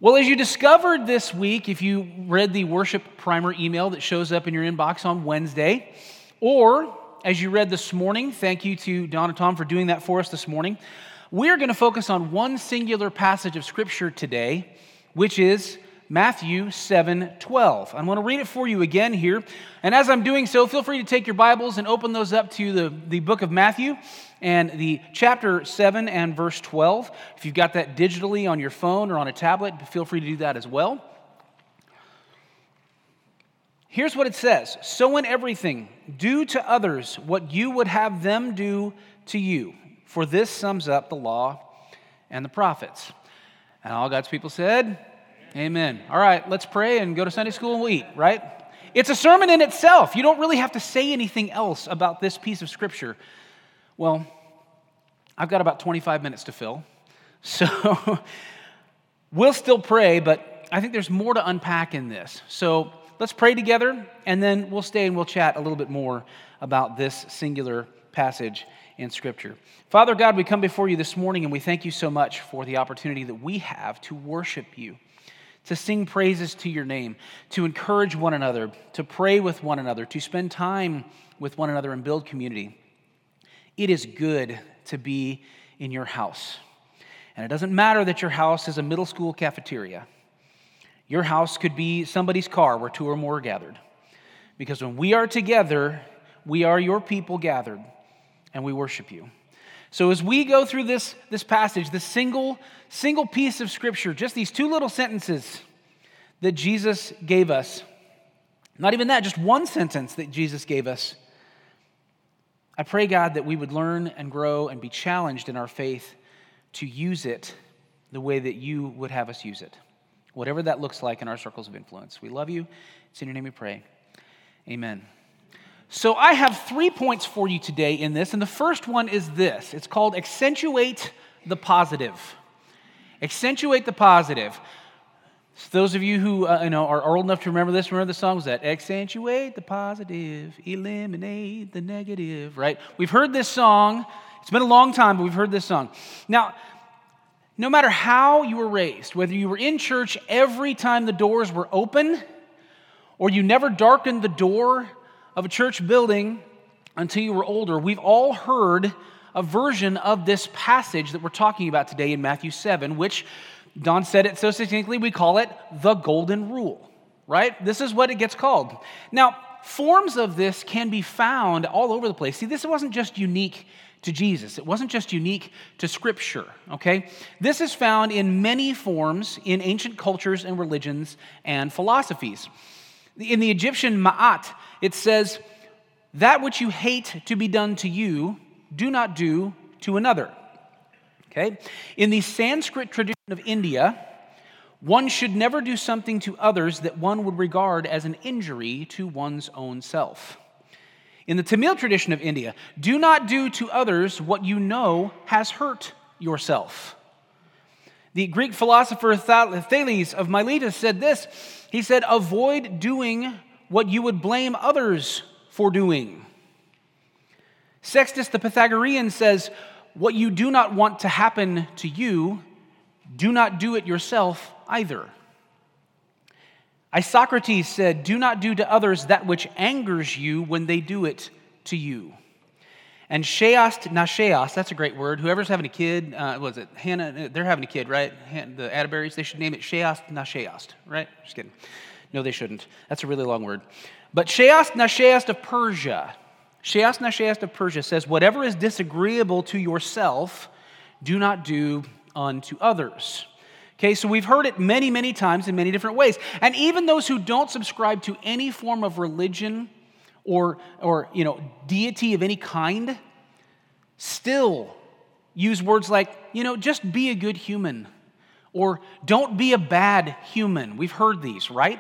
Well, as you discovered this week, if you read the worship primer email that shows up in your inbox on Wednesday, or as you read this morning, thank you to Don and Tom for doing that for us this morning, we're going to focus on one singular passage of Scripture today, which is Matthew 7:12. I'm going to read it for you again here. And as I'm doing so, feel free to take your Bibles and open those up to the book of Matthew and the chapter 7 and verse 12. If you've got that digitally on your phone or on a tablet, feel free to do that as well. Here's what it says. So in everything, do to others what you would have them do to you. For this sums up the law and the prophets. And all God's people said, Amen. All right, let's pray and go to Sunday school and we'll eat, right? It's a sermon in itself. You don't really have to say anything else about this piece of Scripture. Well, I've got about 25 minutes to fill, so we'll still pray, but I think there's more to unpack in this. So let's pray together, and then we'll stay and we'll chat a little bit more about this singular passage in Scripture. Father God, we come before you this morning, and we thank you so much for the opportunity that we have to worship you, to sing praises to your name, to encourage one another, to pray with one another, to spend time with one another and build community. It is good to be in your house. And it doesn't matter that your house is a middle school cafeteria. Your house could be somebody's car where two or more are gathered. Because when we are together, we are your people gathered, and we worship you. So as we go through this passage, this single piece of Scripture, just these two little sentences that Jesus gave us, not even that, just one sentence that Jesus gave us, I pray, God, that we would learn and grow and be challenged in our faith to use it the way that you would have us use it, whatever that looks like in our circles of influence. We love you. It's in your name we pray. Amen. So I have 3 points for you today in this, and the first one is this. It's called Accentuate the Positive. Accentuate the Positive. So those of you who are old enough to remember this, remember the song? Was that accentuate the positive, eliminate the negative, right? We've heard this song. It's been a long time, but we've heard this song. Now, no matter how you were raised, whether you were in church every time the doors were open, or you never darkened the door of a church building until you were older, we've all heard a version of this passage that we're talking about today in Matthew 7, which Don said it so succinctly, we call it the Golden Rule, right? This is what it gets called. Now, forms of this can be found all over the place. See, this wasn't just unique to Jesus. It wasn't just unique to Scripture, okay? This is found in many forms in ancient cultures and religions and philosophies. In the Egyptian Ma'at, it says, that which you hate to be done to you, do not do to another. Okay? In the Sanskrit tradition of India, one should never do something to others that one would regard as an injury to one's own self. In the Tamil tradition of India, do not do to others what you know has hurt yourself. The Greek philosopher Thales of Miletus said this. He said, avoid doing what you would blame others for doing. Sextus the Pythagorean says, what you do not want to happen to you, do not do it yourself either. Isocrates said, do not do to others that which angers you when they do it to you. And sheast nasheast, that's a great word. Whoever's having a kid, was it Hannah? They're having a kid, right? The Atterberries, they should name it sheast nasheast, right? Just kidding. No, they shouldn't. That's a really long word. But sheast nasheast of Persia, Sheast Nasheast of Persia says, whatever is disagreeable to yourself, do not do unto others. Okay, so we've heard it many, many times in many different ways. And even those who don't subscribe to any form of religion or deity of any kind still use words like, just be a good human or don't be a bad human. We've heard these, right?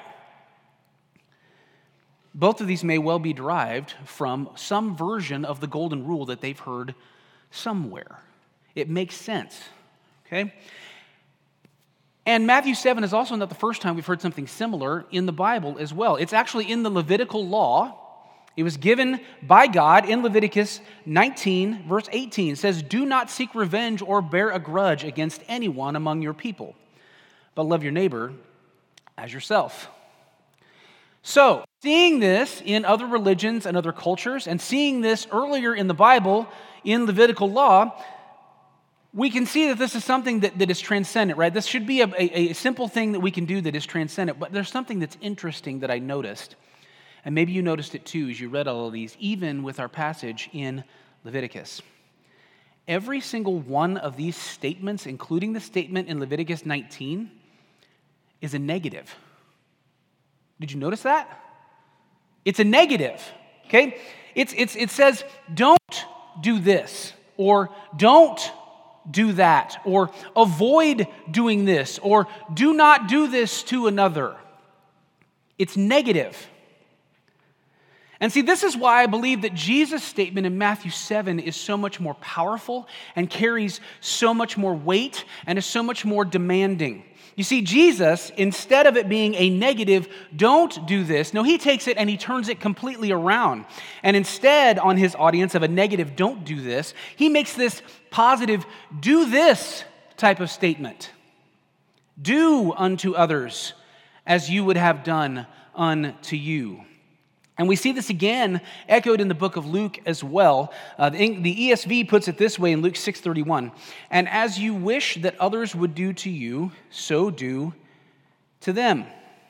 Both of these may well be derived from some version of the Golden Rule that they've heard somewhere. It makes sense, okay? And Matthew 7 is also not the first time we've heard something similar in the Bible as well. It's actually in the Levitical law. It was given by God in Leviticus 19, verse 18. It says, do not seek revenge or bear a grudge against anyone among your people, but love your neighbor as yourself. So, seeing this in other religions and other cultures, and seeing this earlier in the Bible, in Levitical law, we can see that this is something that is transcendent, right? This should be a simple thing that we can do that is transcendent, but there's something that's interesting that I noticed, and maybe you noticed it too as you read all of these, even with our passage in Leviticus. Every single one of these statements, including the statement in Leviticus 19, is a negative. Did you notice that? It's a negative, okay? It says, don't do this, or don't do that, or avoid doing this, or do not do this to another. It's negative. And see, this is why I believe that Jesus' statement in Matthew 7 is so much more powerful and carries so much more weight and is so much more demanding. You see, Jesus, instead of it being a negative, don't do this, no, he takes it and he turns it completely around. And instead, on his audience of a negative, don't do this, he makes this positive, do this type of statement. Do unto others as you would have done unto you. And we see this again echoed in the book of Luke as well. The ESV puts it this way in Luke 6:31. And as you wish that others would do to you, so do to them.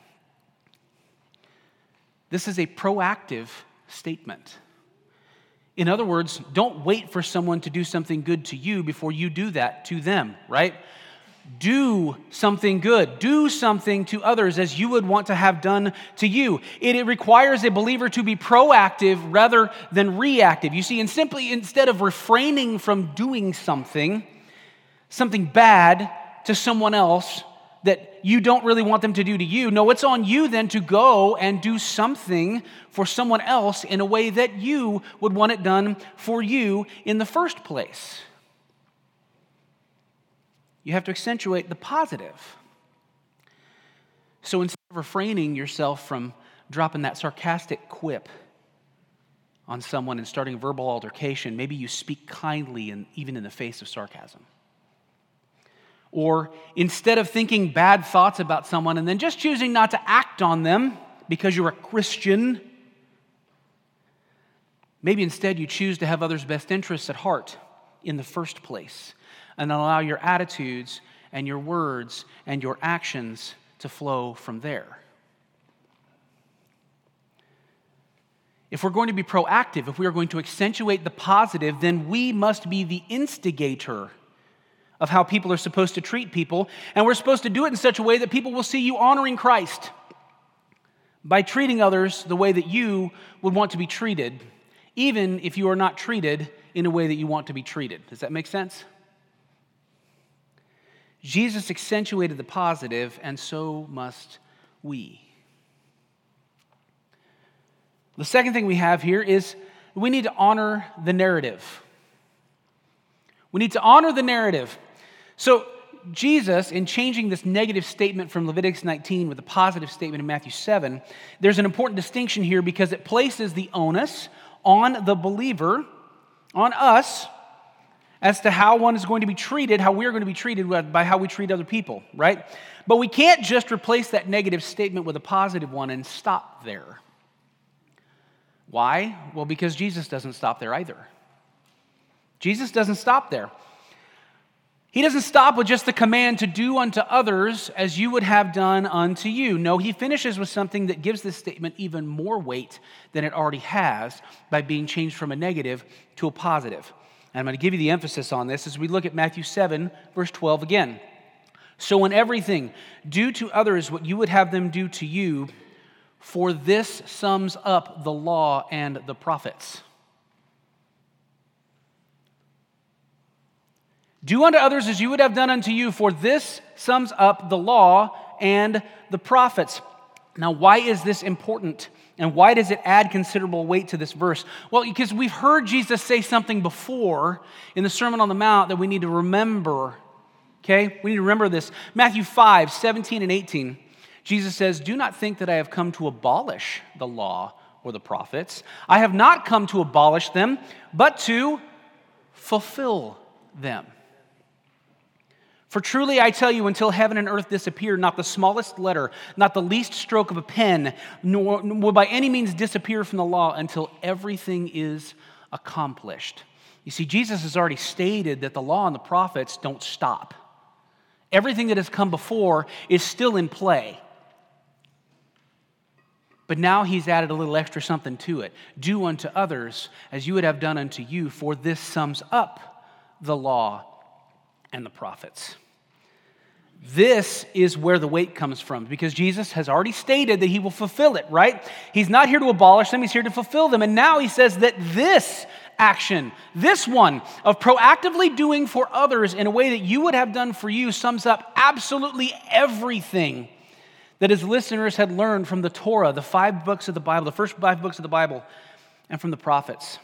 This is a proactive statement. In other words, don't wait for someone to do something good to you before you do that to them, right? Do something good. Do something to others as you would want to have done to you. It requires a believer to be proactive rather than reactive. You see, and simply instead of refraining from doing something bad to someone else that you don't really want them to do to you, no, it's on you then to go and do something for someone else in a way that you would want it done for you in the first place. You have to accentuate the positive. So instead of refraining yourself from dropping that sarcastic quip on someone and starting a verbal altercation, maybe you speak kindly and even in the face of sarcasm. Or instead of thinking bad thoughts about someone and then just choosing not to act on them because you're a Christian, maybe instead you choose to have others' best interests at heart in the first place, and allow your attitudes and your words and your actions to flow from there. If we're going to be proactive, if we are going to accentuate the positive, then we must be the instigator of how people are supposed to treat people, and we're supposed to do it in such a way that people will see you honoring Christ by treating others the way that you would want to be treated, even if you are not treated in a way that you want to be treated. Does that make sense? Jesus accentuated the positive, and so must we. The second thing we have here is we need to honor the narrative. We need to honor the narrative. So Jesus, in changing this negative statement from Leviticus 19 with a positive statement in Matthew 7, there's an important distinction here because it places the onus on the believer, on us, as to how one is going to be treated, how we're going to be treated by how we treat other people, right? But we can't just replace that negative statement with a positive one and stop there. Why? Well, because Jesus doesn't stop there either. Jesus doesn't stop there. He doesn't stop with just the command to do unto others as you would have done unto you. No, he finishes with something that gives this statement even more weight than it already has by being changed from a negative to a positive. And I'm going to give you the emphasis on this as we look at Matthew 7, verse 12 again. So in everything, do to others what you would have them do to you, for this sums up the law and the prophets. Do unto others as you would have done unto you, for this sums up the law and the prophets. Now, why is this important? And why does it add considerable weight to this verse? Well, because we've heard Jesus say something before in the Sermon on the Mount that we need to remember. Okay? We need to remember this. Matthew 5, 17 and 18. Jesus says, "Do not think that I have come to abolish the law or the prophets. I have not come to abolish them, but to fulfill them. For truly I tell you, until heaven and earth disappear, not the smallest letter, not the least stroke of a pen, nor will by any means disappear from the law until everything is accomplished. You see, Jesus has already stated that the law and the prophets don't stop. Everything that has come before is still in play. But now he's added a little extra something to it. Do unto others as you would have done unto you, for this sums up the law and the prophets. This is where the weight comes from, because Jesus has already stated that he will fulfill it, right? He's not here to abolish them, he's here to fulfill them. And now he says that this action, this one of proactively doing for others in a way that you would have done for you, sums up absolutely everything that his listeners had learned from the Torah, the 5 books of the Bible, the first 5 books of the Bible, and from the prophets.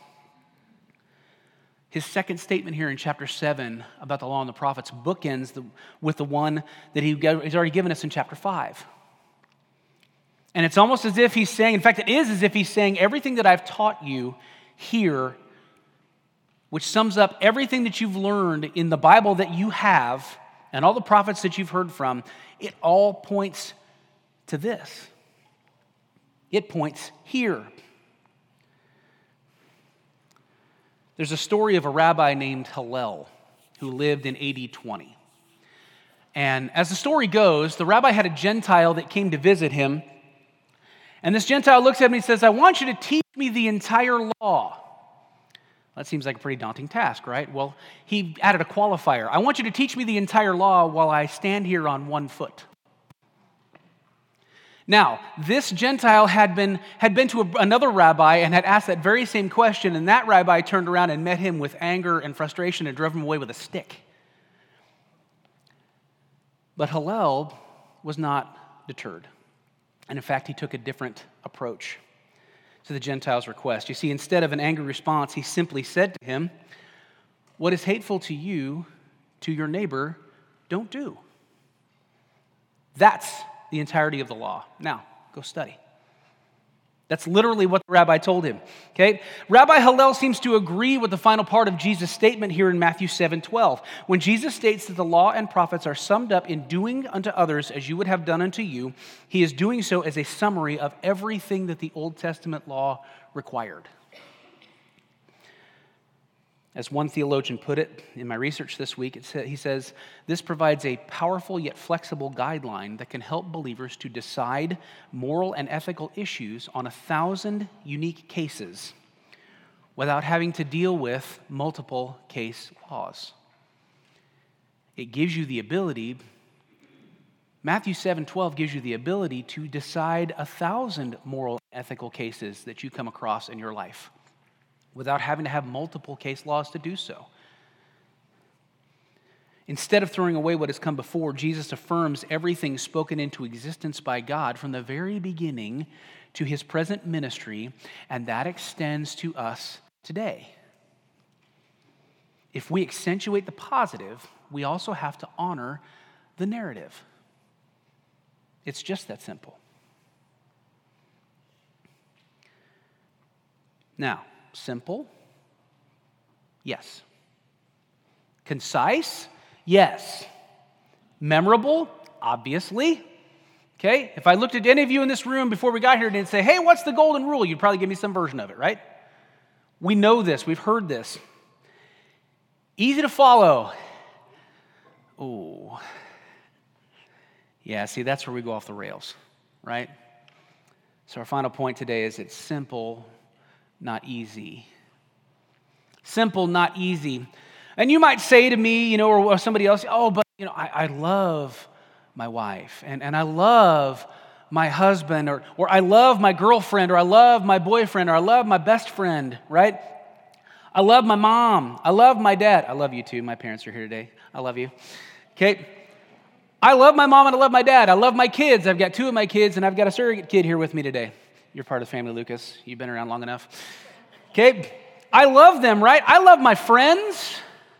His second statement here in chapter 7 about the law and the prophets bookends with the one that he's already given us in chapter 5. And it's almost as if he's saying, in fact, it is as if he's saying, everything that I've taught you here, which sums up everything that you've learned in the Bible that you have, and all the prophets that you've heard from, it all points to this. It points here. There's a story of a rabbi named Hillel who lived in AD 20. And as the story goes, the rabbi had a Gentile that came to visit him. And this Gentile looks at him and he says, I want you to teach me the entire law. That seems like a pretty daunting task, right? Well, he added a qualifier. I want you to teach me the entire law while I stand here on one foot. Now, this Gentile had been to another rabbi and had asked that very same question, and that rabbi turned around and met him with anger and frustration and drove him away with a stick. But Hillel was not deterred. And in fact, he took a different approach to the Gentile's request. You see, instead of an angry response, he simply said to him, what is hateful to you, to your neighbor, don't do. That's the entirety of the law. Now, go study. That's literally what the rabbi told him. Okay? Rabbi Hillel seems to agree with the final part of Jesus' statement here in Matthew 7:12. When Jesus states that the law and prophets are summed up in doing unto others as you would have done unto you, he is doing so as a summary of everything that the Old Testament law required. As one theologian put it in my research this week, he says, this provides a powerful yet flexible guideline that can help believers to decide moral and ethical issues on 1,000 unique cases without having to deal with multiple case laws. It gives you the ability, Matthew 7:12 gives you the ability to decide 1,000 moral and ethical cases that you come across in your life, without having to have multiple case laws to do so. Instead of throwing away what has come before, Jesus affirms everything spoken into existence by God from the very beginning to his present ministry, and that extends to us today. If we accentuate the positive, we also have to honor the narrative. It's just that simple. Now, simple? Yes. Concise? Yes. Memorable? Obviously. Okay? If I looked at any of you in this room before we got here and say, hey, what's the golden rule? You'd probably give me some version of it, right? We know this. We've heard this. Easy to follow. Oh. Yeah, see, that's where we go off the rails, right? So our final point today is it's simple, not easy. Simple, not easy. And you might say to me, or somebody else, but I love my wife, and I love my husband, or I love my girlfriend, or I love my boyfriend, or I love my best friend, right? I love my mom. I love my dad. I love you too. My parents are here today. I love you. Okay? I love my mom and I love my dad. I love my kids. I've got 2 of my kids, and I've got a surrogate kid here with me today. You're part of the family, Lucas. You've been around long enough. Okay? I love them, right? I love my friends.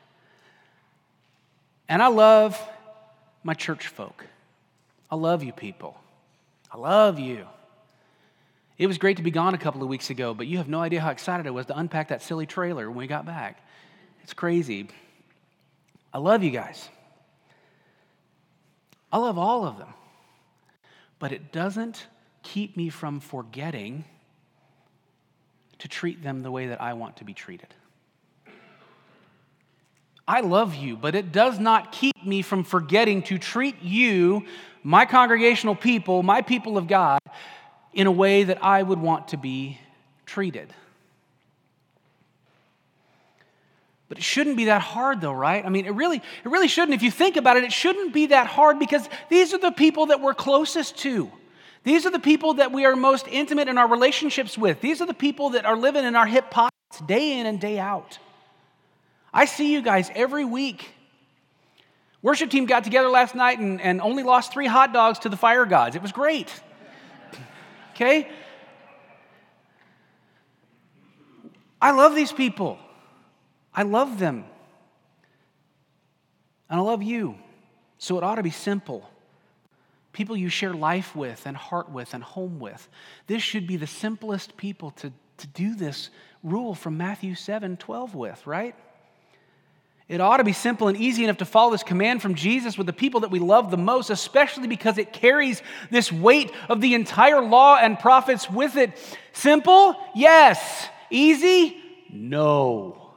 And I love my church folk. I love you people. I love you. It was great to be gone a couple of weeks ago, but you have no idea how excited I was to unpack that silly trailer when we got back. It's crazy. I love you guys. I love all of them. But it doesn't keep me from forgetting to treat them the way that I want to be treated. I love you, but it does not keep me from forgetting to treat you, my congregational people, my people of God, in a way that I would want to be treated. But it shouldn't be that hard though, right? I mean, it really shouldn't. If you think about it, it shouldn't be that hard because these are the people that we're closest to. These are the people that we are most intimate in our relationships with. These are the people that are living in our hip pockets day in and day out. I see you guys every week. Worship team got together last night and only lost 3 hot dogs to the fire gods. It was great. Okay? I love these people. I love them. And I love you. So it ought to be simple. People you share life with and heart with and home with. This should be the simplest people to do this rule from Matthew 7:12 with, right? It ought to be simple and easy enough to follow this command from Jesus with the people that we love the most, especially because it carries this weight of the entire law and prophets with it. Simple? Yes. Easy? No.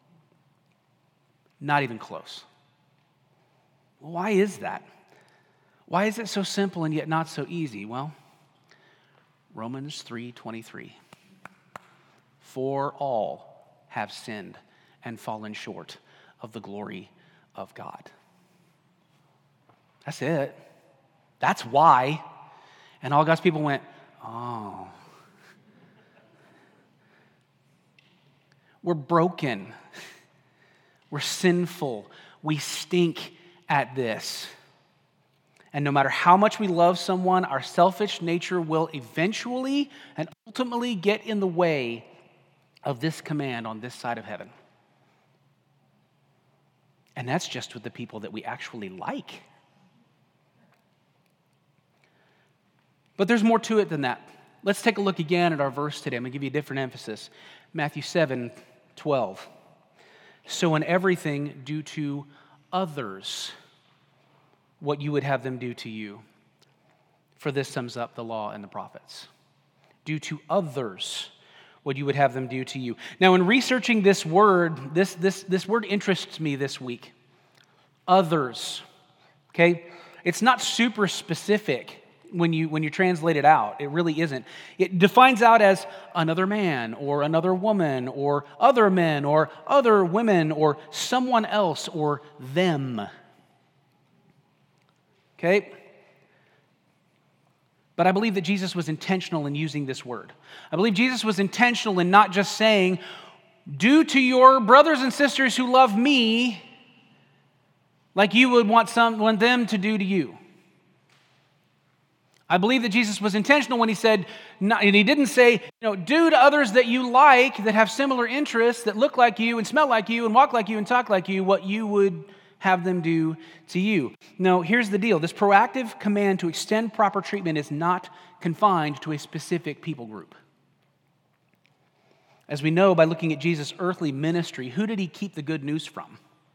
Not even close. Why is that? Why is it so simple and yet not so easy? Well, Romans 3:23. For all have sinned and fallen short of the glory of God. That's it. That's why. And all God's people went, oh. We're broken. We're sinful. We stink at this. And no matter how much we love someone, our selfish nature will eventually and ultimately get in the way of this command on this side of heaven. And that's just with the people that we actually like. But there's more to it than that. Let's take a look again at our verse today. I'm going to give you a different emphasis. Matthew 7:12. So in everything, do to others what you would have them do to you. For this sums up the law and the prophets. Do to others what you would have them do to you. Now, in researching this word, this word interests me this week. Others. Okay? It's not super specific when you translate it out. It really isn't. It defines out as another man or another woman or other men or other women or someone else or them. Okay? But I believe that Jesus was intentional in using this word. I believe Jesus was intentional in not just saying, do to your brothers and sisters who love me like you would want them to do to you. I believe that Jesus was intentional when he said, and he didn't say, do to others that you like, that have similar interests, that look like you and smell like you and walk like you and talk like you, what you would have them do to you. No, here's the deal. This proactive command to extend proper treatment is not confined to a specific people group. As we know by looking at Jesus' earthly ministry, who did he keep the good news from?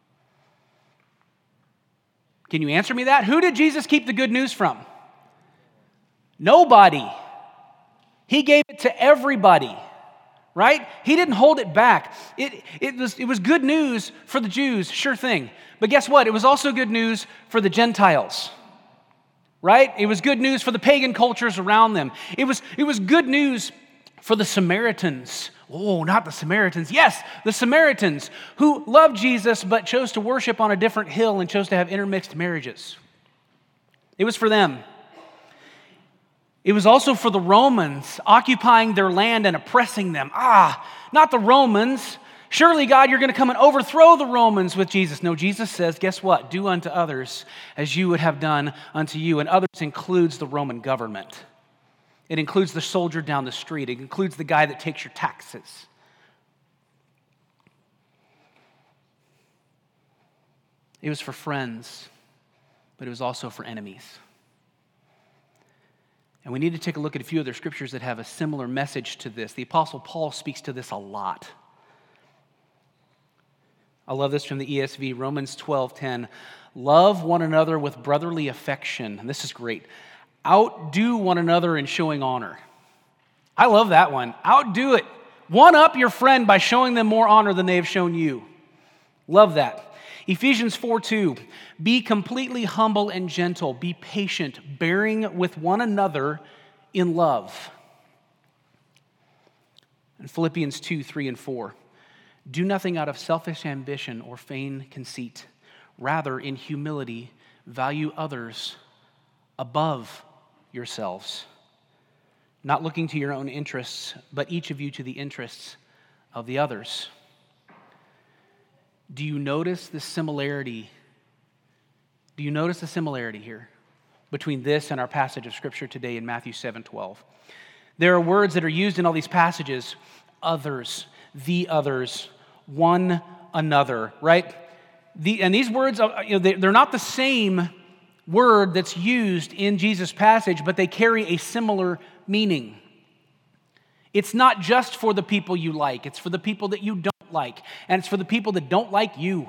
Can you answer me that? Who did Jesus keep the good news from? Nobody. He gave it to everybody. Right? He didn't hold it back. It was good news for the Jews, sure thing. But guess what? It was also good news for the Gentiles. Right? It was good news for the pagan cultures around them. It was good news for the Samaritans. Oh, not the Samaritans. Yes, the Samaritans who loved Jesus but chose to worship on a different hill and chose to have intermixed marriages. It was for them. It was also for the Romans occupying their land and oppressing them. Not the Romans. Surely, God, you're going to come and overthrow the Romans with Jesus. No, Jesus says, guess what? Do unto others as you would have done unto you. And others includes the Roman government. It includes the soldier down the street. It includes the guy that takes your taxes. It was for friends, but it was also for enemies. And we need to take a look at a few other scriptures that have a similar message to this. The Apostle Paul speaks to this a lot. I love this from the ESV, Romans 12:10. Love one another with brotherly affection. And this is great. Outdo one another in showing honor. I love that one. Outdo it. One up your friend by showing them more honor than they have shown you. Love that. Ephesians 4:2. Be completely humble and gentle. Be patient, bearing with one another in love. And Philippians 2:3 and 4. Do nothing out of selfish ambition or vain conceit. Rather, in humility, value others above yourselves, not looking to your own interests, but each of you to the interests of the others. Do you notice the similarity? Do you notice the similarity here between this and our passage of Scripture today in Matthew 7:12? There are words that are used in all these passages: others, the others, one another, right? And these words, they're not the same word that's used in Jesus' passage, but they carry a similar meaning. It's not just for the people you like, it's for the people that you don't like, and it's for the people that don't like you.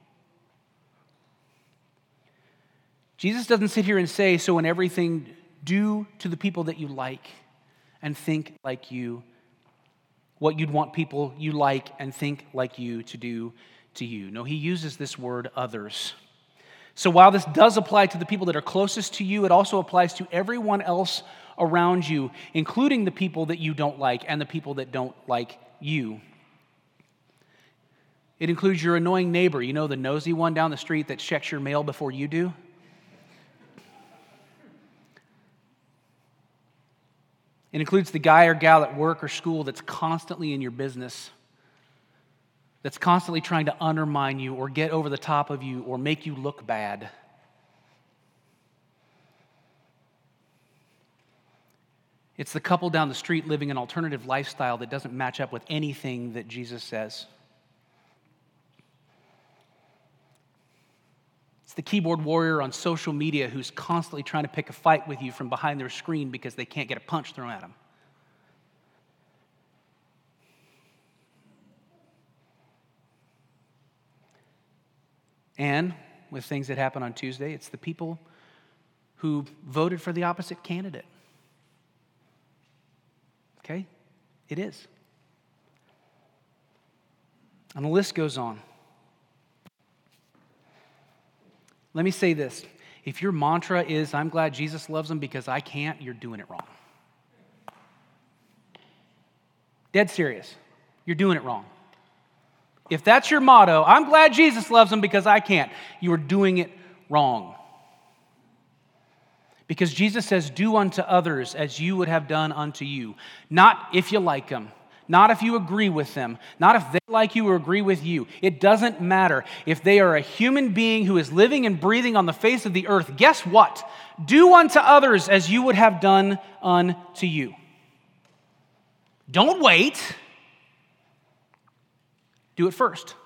Jesus doesn't sit here and say, so in everything, do to the people that you like and think like you, what you'd want people you like and think like you to do to you. No, he uses this word, others. So while this does apply to the people that are closest to you, it also applies to everyone else around you, including the people that you don't like and the people that don't like you. It includes your annoying neighbor, the nosy one down the street that checks your mail before you do. It includes the guy or gal at work or school that's constantly in your business, that's constantly trying to undermine you or get over the top of you or make you look bad. It's the couple down the street living an alternative lifestyle that doesn't match up with anything that Jesus says. It's the keyboard warrior on social media who's constantly trying to pick a fight with you from behind their screen because they can't get a punch thrown at them. And with things that happen on Tuesday, it's the people who voted for the opposite candidate. Okay? It is. And the list goes on. Let me say this. If your mantra is, I'm glad Jesus loves them because I can't, you're doing it wrong. Dead serious. You're doing it wrong. If that's your motto, I'm glad Jesus loves them because I can't, you are doing it wrong. Because Jesus says, do unto others as you would have done unto you. Not if you like them. Not if you agree with them. Not if they like you or agree with you. It doesn't matter. If they are a human being who is living and breathing on the face of the earth, guess what? Do unto others as you would have done unto you. Don't wait. Do it first.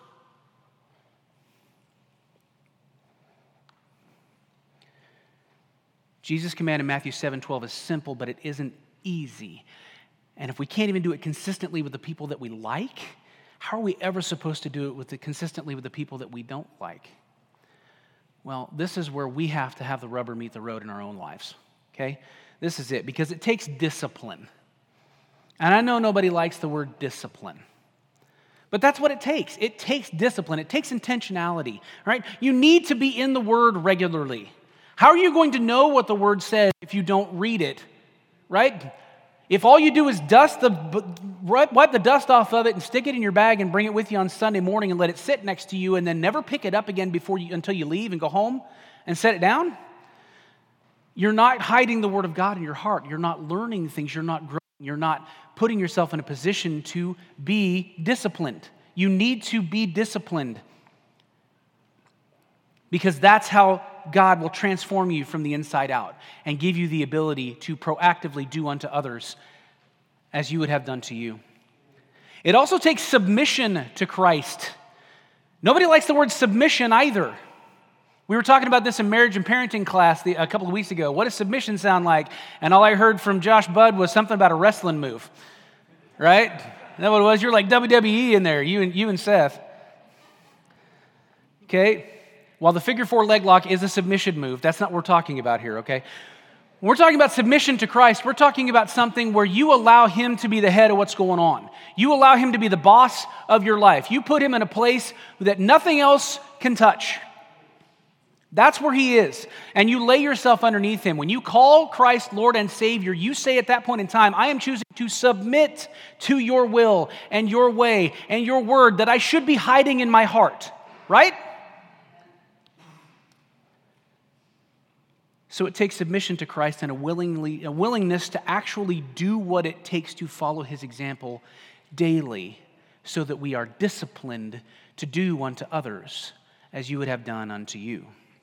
Jesus' command in Matthew 7:12 is simple, but it isn't easy. And if we can't even do it consistently with the people that we like, how are we ever supposed to do it consistently with the people that we don't like? Well, this is where we have to have the rubber meet the road in our own lives, okay? This is it, because it takes discipline. And I know nobody likes the word discipline, but that's what it takes. It takes discipline. It takes intentionality, right? You need to be in the Word regularly. How are you going to know what the Word says if you don't read it, right? If all you do is wipe the dust off of it and stick it in your bag and bring it with you on Sunday morning and let it sit next to you and then never pick it up again until you leave and go home and set it down, you're not hiding the Word of God in your heart. You're not learning things. You're not growing. You're not putting yourself in a position to be disciplined. You need to be disciplined because that's how God will transform you from the inside out and give you the ability to proactively do unto others as you would have done to you. It also takes submission to Christ. Nobody likes the word submission either. We were talking about this in marriage and parenting class a couple of weeks ago. What does submission sound like? And all I heard from Josh Budd was something about a wrestling move, right? Is that what it was? You're like WWE in there, you and Seth. okay? While the figure 4 leg lock is a submission move, that's not what we're talking about here, okay? When we're talking about submission to Christ, we're talking about something where you allow him to be the head of what's going on. You allow him to be the boss of your life. You put him in a place that nothing else can touch. That's where he is. And you lay yourself underneath him. When you call Christ Lord and Savior, you say at that point in time, I am choosing to submit to your will and your way and your word that I should be hiding in my heart, right? So it takes submission to Christ and a willingness to actually do what it takes to follow his example daily so that we are disciplined to do unto others as you would have done unto you.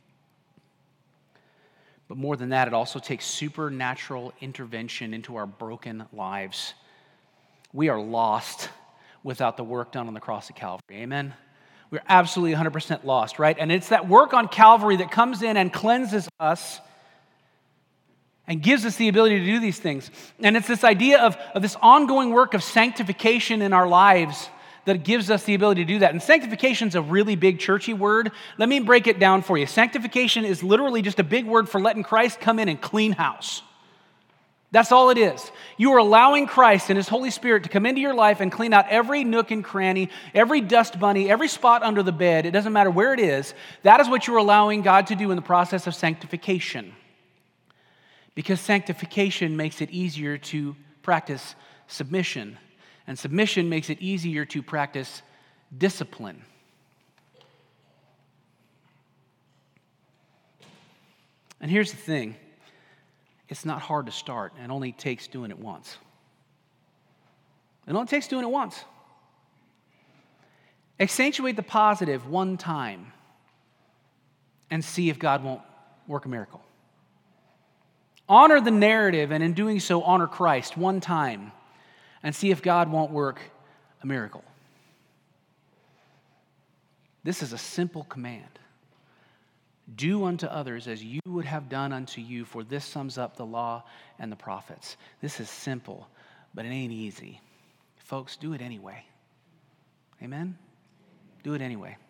But more than that, it also takes supernatural intervention into our broken lives. We are lost without the work done on the cross of Calvary. Amen? We're absolutely 100% lost, right? And it's that work on Calvary that comes in and cleanses us and gives us the ability to do these things. And it's this idea of this ongoing work of sanctification in our lives that gives us the ability to do that. And sanctification is a really big churchy word. Let me break it down for you. Sanctification is literally just a big word for letting Christ come in and clean house. That's all it is. You are allowing Christ and his Holy Spirit to come into your life and clean out every nook and cranny, every dust bunny, every spot under the bed. It doesn't matter where it is. That is what you're allowing God to do in the process of sanctification. Because sanctification makes it easier to practice submission. And submission makes it easier to practice discipline. And here's the thing. It's not hard to start. It only takes doing it once. It only takes doing it once. Accentuate the positive one time and see if God won't work a miracle. Honor the narrative, and in doing so, honor Christ one time and see if God won't work a miracle. This is a simple command. Do unto others as you would have done unto you, for this sums up the law and the prophets. This is simple, but it ain't easy. Folks, do it anyway. Amen? Do it anyway.